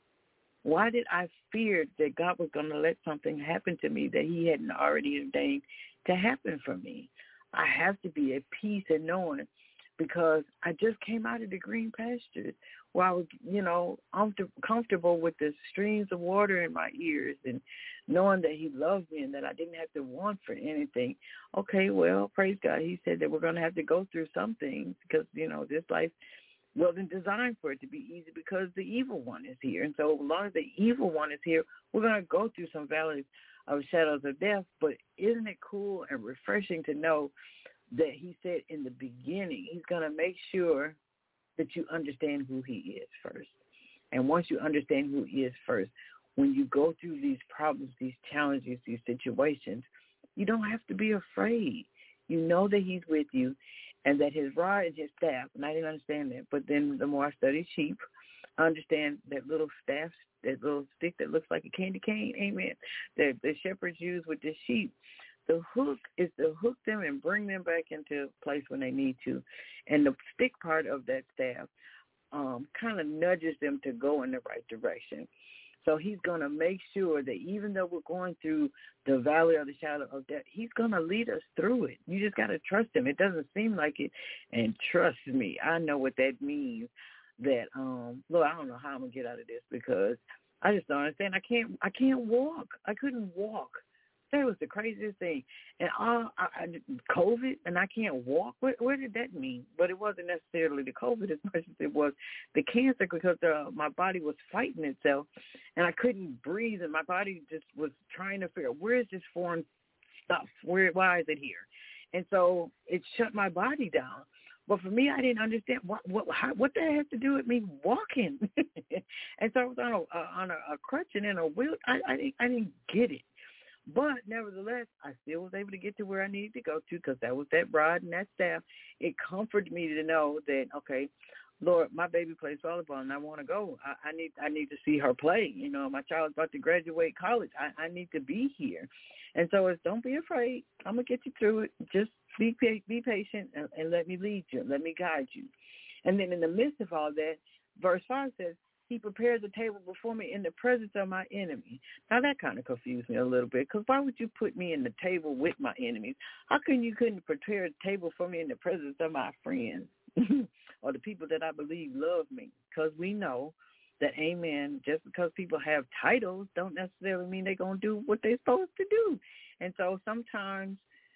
Why did I fear that God was going to let something happen to me that he hadn't already ordained to happen for me? I have to be at peace and knowing because I just came out of the green pastures where I was, you know, comfortable with the streams of water in my ears and knowing that he loved me and that I didn't have to want for anything. Okay, well, praise God. He said that we're going to have to go through some things because, you know, this life wasn't designed for it to be easy because the evil one is here. And so as long as the evil one is here, we're going to go through some valleys of shadows of death. But isn't it cool and refreshing to know that he said in the beginning, he's going to make sure that you understand who he is first. And once you understand who he is first, when you go through these problems, these challenges, these situations, you don't have to be afraid. You know that he's with you and that his rod and his staff, and I didn't understand that, but then the more I studied sheep, I understand that little staff, that little stick that looks like a candy cane, amen, that the shepherds use with the sheep. The hook is to hook them and bring them back into place when they need to. And the stick part of that staff um, kind of nudges them to go in the right direction. So he's going to make sure that even though we're going through the valley of the shadow of death, he's going to lead us through it. You just got to trust him. It doesn't seem like it. And trust me, I know what that means. That, um, Lord, I don't know how I'm going to get out of this because I just don't understand. I can't, I can't walk. I couldn't walk. That was the craziest thing. And all, I, I, COVID, and I can't walk. What, what did that mean? But it wasn't necessarily the COVID as much as it was the cancer because uh, my body was fighting itself, and I couldn't breathe, and my body just was trying to figure out, where is this foreign stuff? Where, why is it here? And so it shut my body down. But for me, I didn't understand what what how, what that has to do with me walking. And so I was on a, uh, on a, a crutch and in a wheel. I, I, didn't, I didn't get it. But nevertheless, I still was able to get to where I needed to go to because that was that rod and that staff. It comforted me to know that, okay, Lord, my baby plays volleyball and I want to go. I, I need I need to see her play. You know, my child's about to graduate college. I, I need to be here. And so it's don't be afraid. I'm going to get you through it. Just be be patient and, and let me lead you. Let me guide you. And then in the midst of all that, verse five says, he prepares a table before me in the presence of my enemy. Now, that kind of confused me a little bit because why would you put me in the table with my enemies? How come you couldn't prepare a table for me in the presence of my friends or the people that I believe love me? Because we know that, amen, just because people have titles don't necessarily mean they're going to do what they're supposed to do. And so sometimes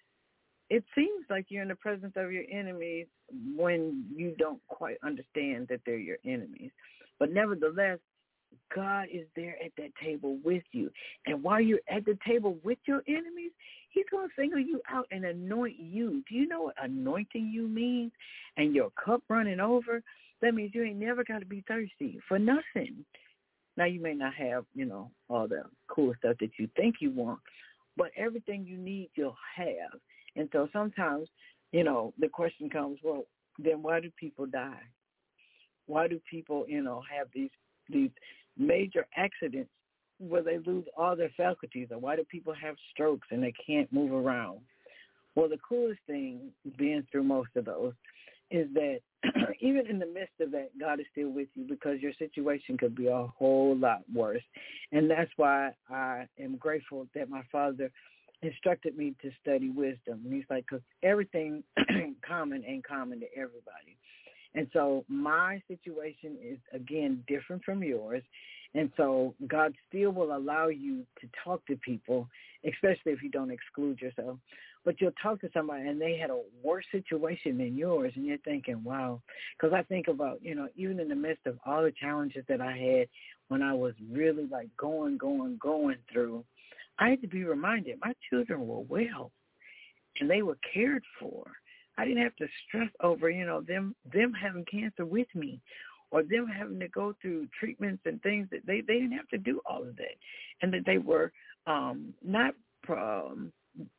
it seems like you're in the presence of your enemies when you don't quite understand that they're your enemies. But nevertheless, God is there at that table with you. And while you're at the table with your enemies, He's going to single you out and anoint you. Do you know what anointing you means? And your cup running over? That means you ain't never got to be thirsty for nothing. Now, you may not have, you know, all the cool stuff that you think you want, but everything you need, you'll have. And so sometimes, you know, the question comes, well, then why do people die? Why do people, you know, have these these major accidents where they lose all their faculties? Or why do people have strokes and they can't move around? Well, the coolest thing, being through most of those, is that even in the midst of that, God is still with you, because your situation could be a whole lot worse. And that's why I am grateful that my father instructed me to study wisdom. And he's like, because everything common ain't common to everybody. And so my situation is, again, different from yours. And so God still will allow you to talk to people, especially if you don't exclude yourself. But you'll talk to somebody and they had a worse situation than yours, and you're thinking, wow. Because I think about, you know, even in the midst of all the challenges that I had when I was really like going, going, going through, I had to be reminded my children were well and they were cared for. I didn't have to stress over, you know, them them having cancer with me, or them having to go through treatments and things that they, they didn't have to do all of that, and that they were um, not um,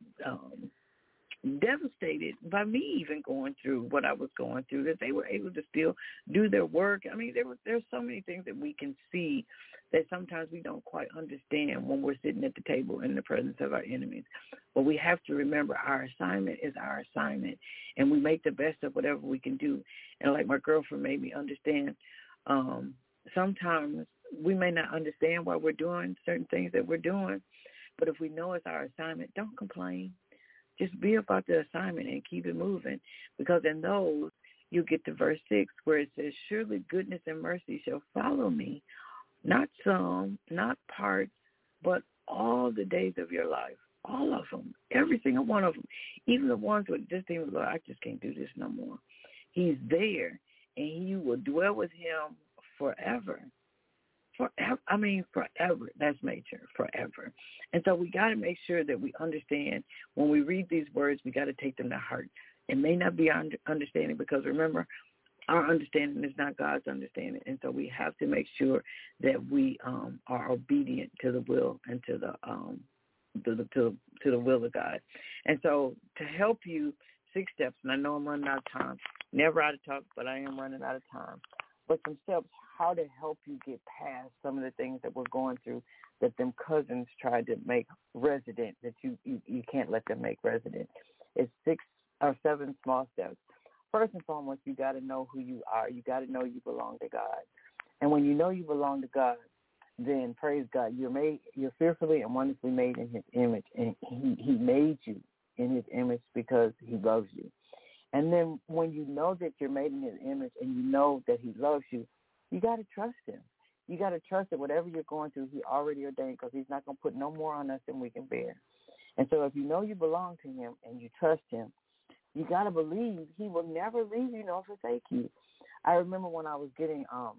um, devastated by me even going through what I was going through, that they were able to still do their work. I mean, there was there's so many things that we can see that sometimes we don't quite understand when we're sitting at the table in the presence of our enemies. But we have to remember our assignment is our assignment, and we make the best of whatever we can do. And like my girlfriend made me understand, um, sometimes we may not understand why we're doing certain things that we're doing, but if we know it's our assignment, don't complain. Just be about the assignment and keep it moving, because in those, you get to verse six where it says, surely goodness and mercy shall follow me, not some, not parts, but all the days of your life, all of them, every single one of them, even the ones where just think, Lord, I just can't do this no more. He's there, and you will dwell with him forever. Forever. I mean, forever. That's major, forever. And so we got to make sure that we understand when we read these words, we got to take them to heart. It may not be our understanding, because remember, our understanding is not God's understanding. And so we have to make sure that we um, are obedient to the will and to the um, to the to, to the will of God. And so to help you, six steps, and I know I'm running out of time. Never out of talk, but I am running out of time. But some steps how to help you get past some of the things that we're going through that them cousins tried to make resident, that you, you, you can't let them make resident. It's six or seven small steps. First and foremost, you got to know who you are. You got to know you belong to God. And when you know you belong to God, then praise God, you're made, you're fearfully and wonderfully made in his image. And he, he made you in his image because he loves you. And then when you know that you're made in his image and you know that he loves you, you got to trust him. You got to trust that whatever you're going through, he already ordained, because he's not going to put no more on us than we can bear. And so if you know you belong to him and you trust him, you got to believe he will never leave you nor forsake you. I remember when I was getting um,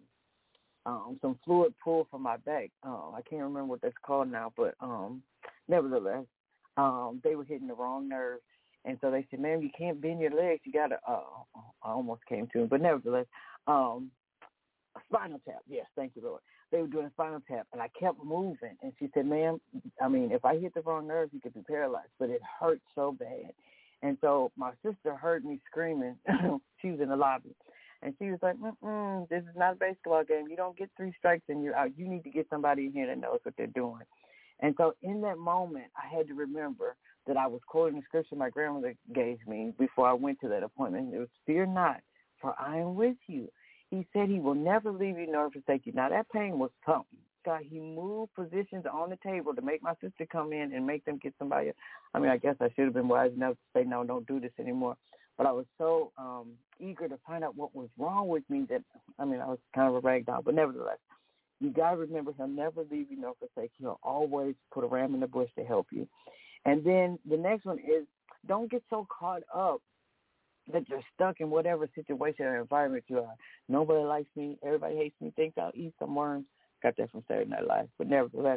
um, some fluid pulled from my back. Uh, I can't remember what that's called now, but um, nevertheless, um, they were hitting the wrong nerve. And so they said, ma'am, you can't bend your legs. You got to, uh, I almost came to it, but nevertheless, um, a spinal tap. Yes, thank you, Lord. They were doing a spinal tap, and I kept moving. And she said, ma'am, I mean, if I hit the wrong nerve, you could be paralyzed, but it hurt so bad. And so my sister heard me screaming. She was in the lobby. And she was like, mm-mm, this is not a basketball game. You don't get three strikes and you're out. You need to get somebody in here that knows what they're doing. And so in that moment, I had to remember that I was quoting the scripture my grandmother gave me before I went to that appointment. It was, fear not, for I am with you. He said he will never leave you nor forsake you. Now, that pain was something. God, he moved positions on the table to make my sister come in and make them get somebody. I mean, I guess I should have been wise enough to say, no, don't do this anymore. But I was so um, eager to find out what was wrong with me that, I mean, I was kind of a rag doll. But nevertheless, you got to remember he'll never leave you nor forsake you. He'll always put a ram in the bush to help you. And then the next one is, don't get so caught up that you're stuck in whatever situation or environment you are. Nobody likes me. Everybody hates me. Thinks I'll eat some worms. Got that from Saturday Night Live. But nevertheless,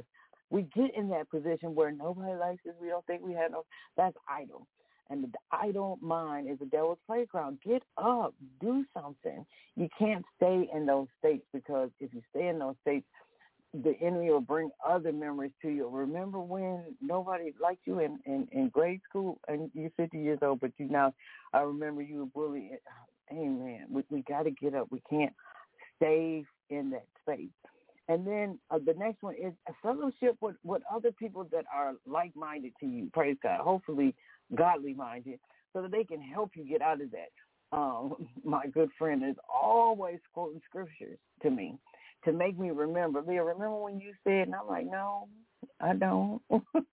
we get in that position where nobody likes us. We don't think we have no. That's idle. And the idle mind is the devil's playground. Get up. Do something. You can't stay in those states, because if you stay in those states, the enemy will bring other memories to you. Remember when nobody liked you in, in, in grade school, and you're fifty years old, but you now, I remember you were bullied. Amen. We, we got to get up. We can't stay in that space. And then uh, the next one is a fellowship with, with other people that are like-minded to you. Praise God. Hopefully godly-minded, so that they can help you get out of that. Um, my good friend is always quoting scriptures to me to make me remember. Leah, remember when you said, and I'm like, no, I don't.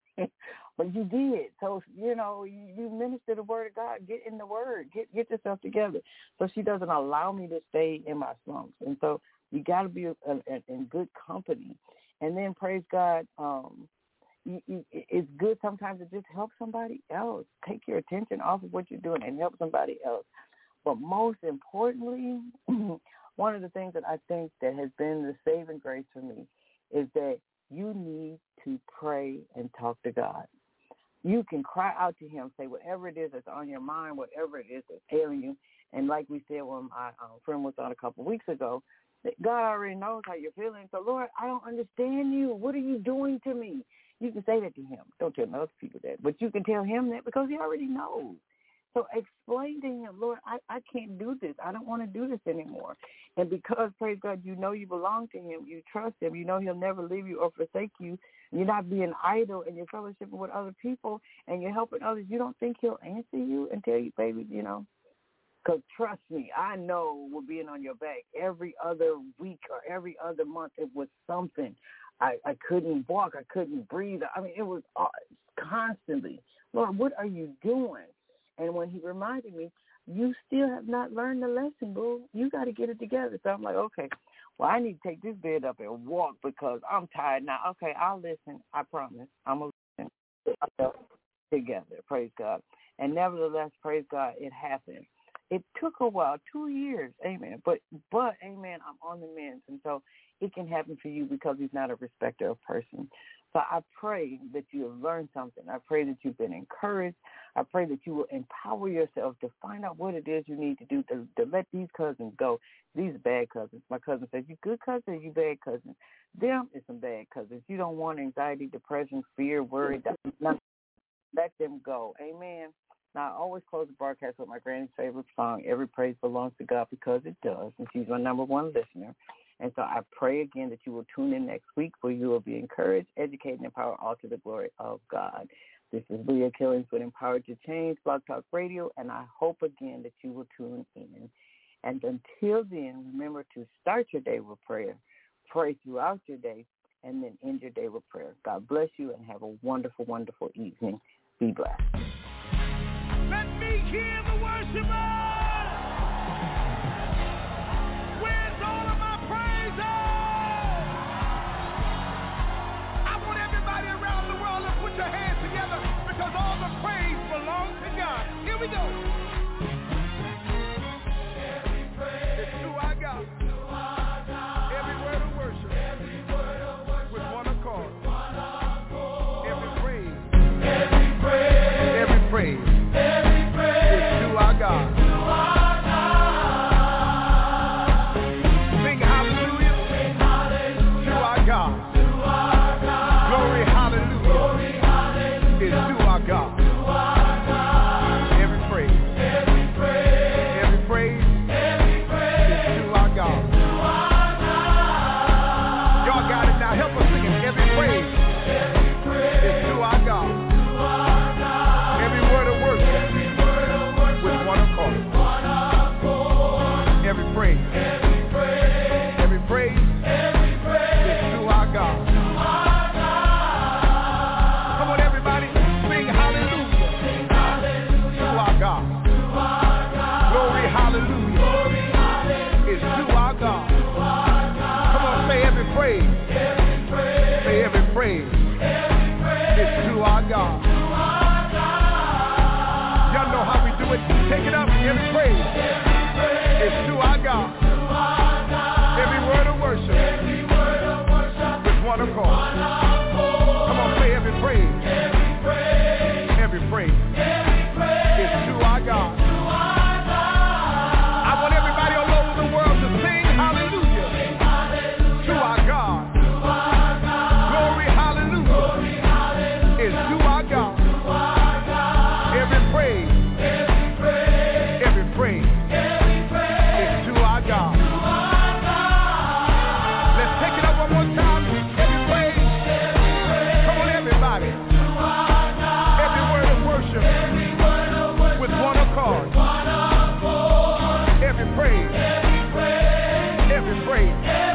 But you did. So, you know, you, you minister the word of God. Get in the word. Get get yourself together. So she doesn't allow me to stay in my slumps. And so you got to be a, a, in good company. And then, praise God, um, you, you, it's good sometimes to just help somebody else. Take your attention off of what you're doing and help somebody else. But most importantly, one of the things that I think that has been the saving grace for me is that you need to pray and talk to God. You can cry out to him, say whatever it is that's on your mind, whatever it is that's ailing you. And like we said when my uh, friend was on a couple of weeks ago, that God already knows how you're feeling. So, Lord, I don't understand you. What are you doing to me? You can say that to him. Don't tell other people that. But you can tell him that because he already knows. So explain to him, Lord, I, I can't do this. I don't want to do this anymore. And because, praise God, you know you belong to him, you trust him, you know he'll never leave you or forsake you, you're not being idle in your fellowship with other people, and you're helping others, you don't think he'll answer you and tell you, baby, you know, because trust me, I know with being on your back every other week or every other month, it was something. I, I couldn't walk. I couldn't breathe. I mean, it was constantly, Lord, what are you doing? And when he reminded me, you still have not learned the lesson, boo. You got to get it together. So I'm like, okay, well, I need to take this bed up and walk because I'm tired now. Okay, I'll listen. I promise. I'm going to listen together. Praise God. And nevertheless, praise God, it happened. It took a while, two years, amen. But, but amen, I'm on the mend. And so it can happen for you because he's not a respecter of person. So I pray that you have learned something. I pray that you've been encouraged. I pray that you will empower yourself to find out what it is you need to do to, to let these cousins go. These are bad cousins. My cousin says, you good cousins or you bad cousins? Them is some bad cousins. You don't want anxiety, depression, fear, worry. Let them go. Amen. Now, I always close the broadcast with my granny's favorite song, Every Praise Belongs to God, because it does, and she's my number one listener. And so I pray again that you will tune in next week where you will be encouraged, educated, and empowered, all to the glory of God. This is Leah Killings with Empowered to Change, Blog Talk Radio, and I hope again that you will tune in. And until then, remember to start your day with prayer, pray throughout your day, and then end your day with prayer. God bless you and have a wonderful, wonderful evening. Be blessed. Let me hear the worshiper. Where's all of my praises? I want everybody around the world to put your hands together because all the praise belongs to God. Here we go. Every praise it's to our God. To our God. Every word of worship. Every word of worship. With one accord. One accord. Every praise. Every praise. Every praise. Every praise is to our God. and praise.